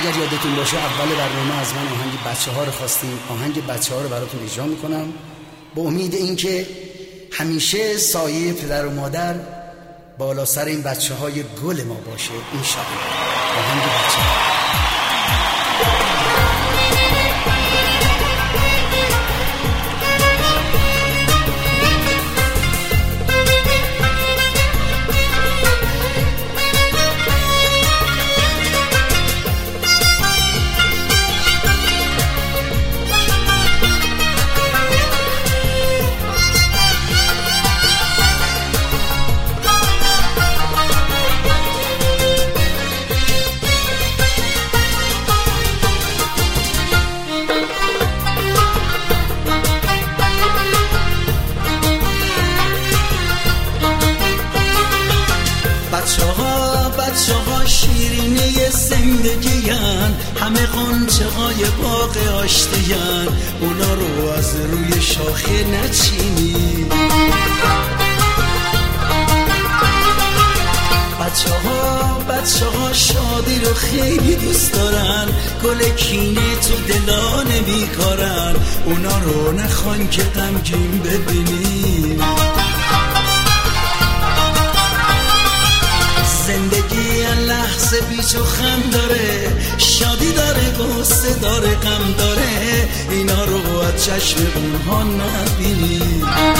اگر یادتون باشه اول برنامه از من آهنگ بچه‌ها رو خواستیم. آهنگ بچه‌ها رو براتون اجرا میکنم با امید اینکه همیشه سایه پدر و مادر بالا سر این بچه‌های گل ما باشه انشاءالله. آهنگ بچه‌ها. بچه‌ها شیرینه زندگی‌ان، همه غنچه‌های باغ آشتی‌ان، اونا رو از روی شاخه نچینی. بچه‌ها شادی رو خیلی دوست دارن، گل کینه تو دلا نمی‌کارن، اونا رو نخوان که غمگین ببینی. زندگی لحظه بیچ و خم داره، شادی داره، غصه داره، غم داره، اینا رو از چشم اونها نبینی.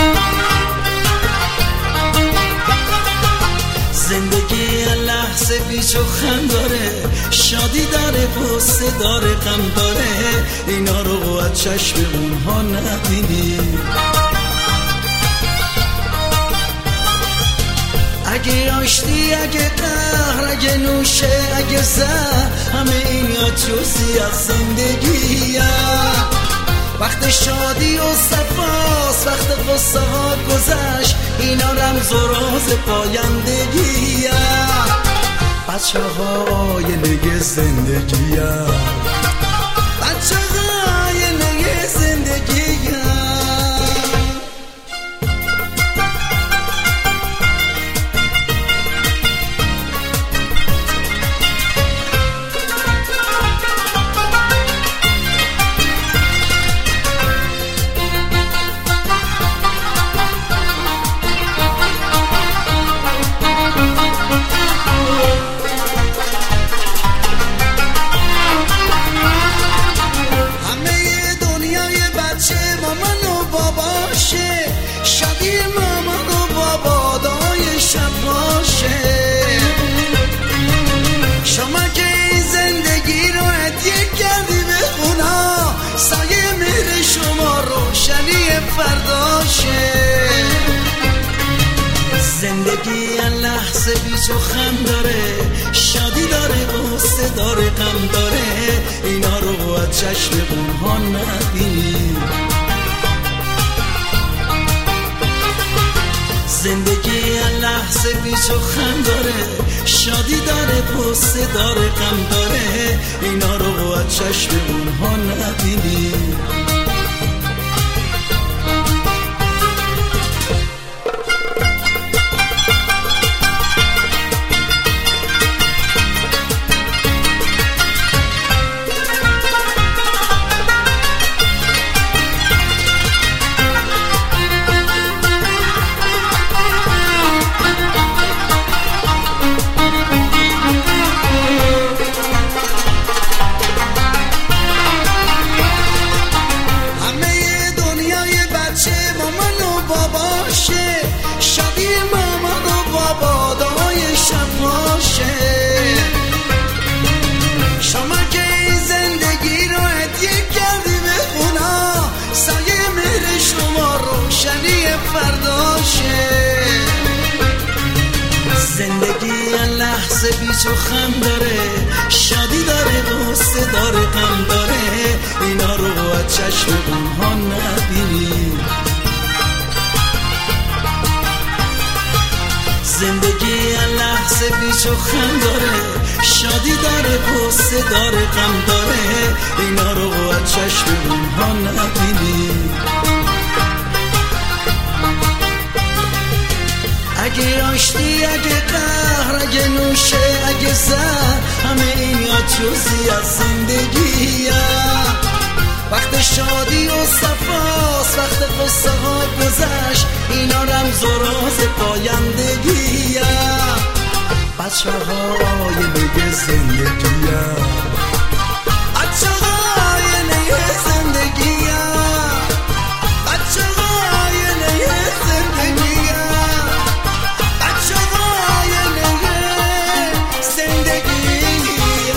زندگی لحظه بیچ و خم داره، شادی داره، غصه داره، غم داره، اینا رو از چشم اونها نبینی. اگه آشتی، اگه قهر، اگه نوشه، اگه زهر، همه اینا جزئی از زندگیه. وقت شادی و صفاست، وقت غصه ها گذشت، اینا رمز و راز پایندگیه. بچه های نگه زندگیه، بچه های نگه زندگیه. زندگی لحظه بیچ و خم داره، شادی داره، غصه داره، غم داره، اینا رو از چشم اونها نبینی. زندگی لحظه بیچ و خم داره، شادی داره، غصه داره، غم داره، اینا رو از چشم اونها نبینی. زندگی لحظه بیچ و خم داره، شادی داره، غصه داره، غم داره، اینا رو از چشم اونها نبینی. زندگی لحظه بیچ و خم داره، شادی داره، غصه داره، غم داره، اینا رو از چشم اونها نبینی. اگه آشتی، اگه قهر، اگه نوشه، اگه زهر، همه اینا جزئی بخشی از زندگیم. وقت شادی و صفاست، وقت قصه ها گذشت، اینا رمز و راز پایندگیم. بچه های نگه زندگیم، بچه های نگه زندگیم، بچه های نگه زندگیم، بچه های نگه زندگیم.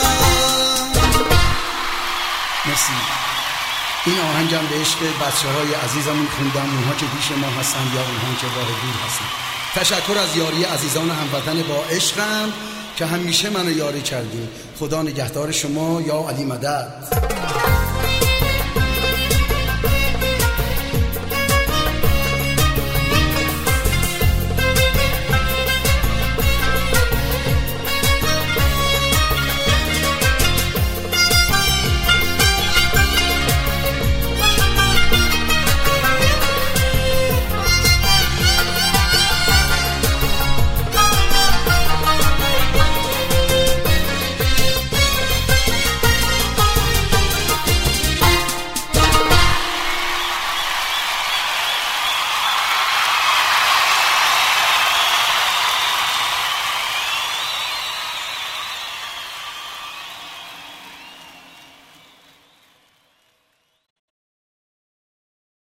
مرسی. این آهنگم به عشق بچه های عزیزمون خوندم، اونها که پیش ما هستن یا اونها که راه دور هستن. تشکر از یاری عزیزان هموطن با عشقم که همیشه منو یاری کردین. خدا نگهدار شما. یا علی مدد.